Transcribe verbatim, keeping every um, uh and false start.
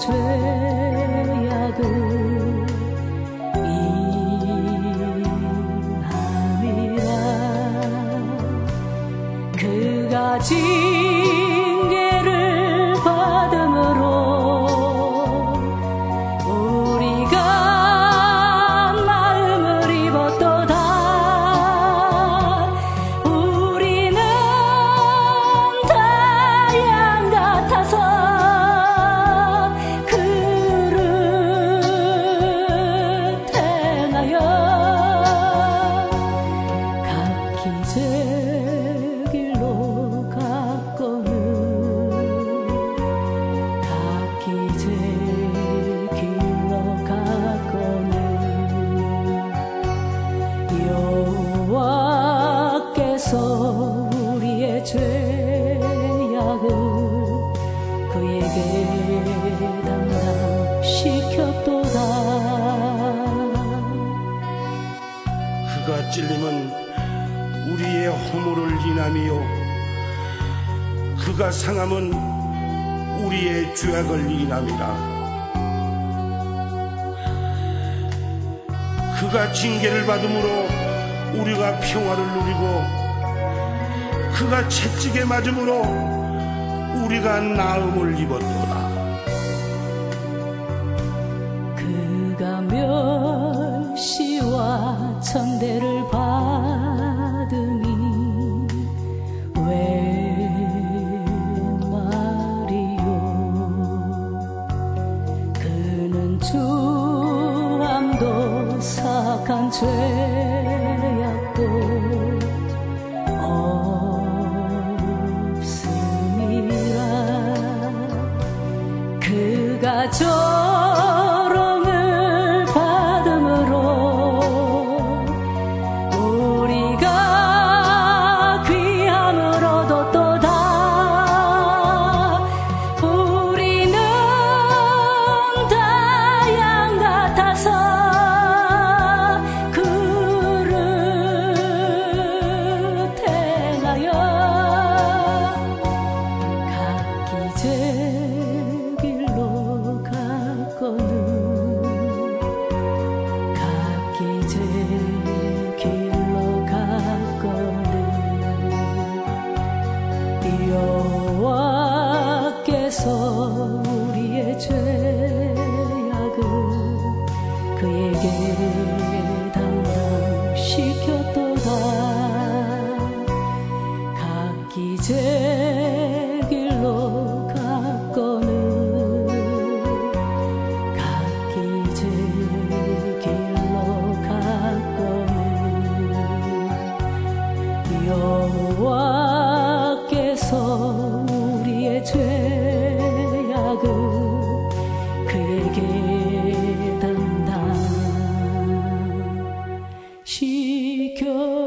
죄악을 인함이라. 그가 징계를 받음으로 우리가 마음을 입었도다. 우리는 다 양 같아서 그를 행하여 각기 제 길로 갔거늘. 각기 제 길로 갔거늘. 여호와께서 우리의 죄악을 그에게 담당시켰도다. 그가 찔림은 우리의 허물을 인함이요 그가 상함은 우리의 죄악을 인함이라. 그가 징계를 받음으로 우리가 평화를 누리고 그가 채찍에 맞음으로 우리가 나음을 입었도다. 그가 멸시와 천대를 받으니 왜 말이요. 그는 주함도 사악한 죄악도 없음이라. 그가 조롱을 받음으로 우리가 귀함을 얻었도다. 우리는 다 양 같아서 그를 행하여 각기 제 길로 갔거늘. 각기 제 길로 갔거늘. 여호와께서 우리의 죄악을 그에게 담당시켰도다. 각기 제 길로 갔거늘. 각기 제 길로 갔거늘. 여호와께서 우리의 죄악을 그에게 담당시켰도다.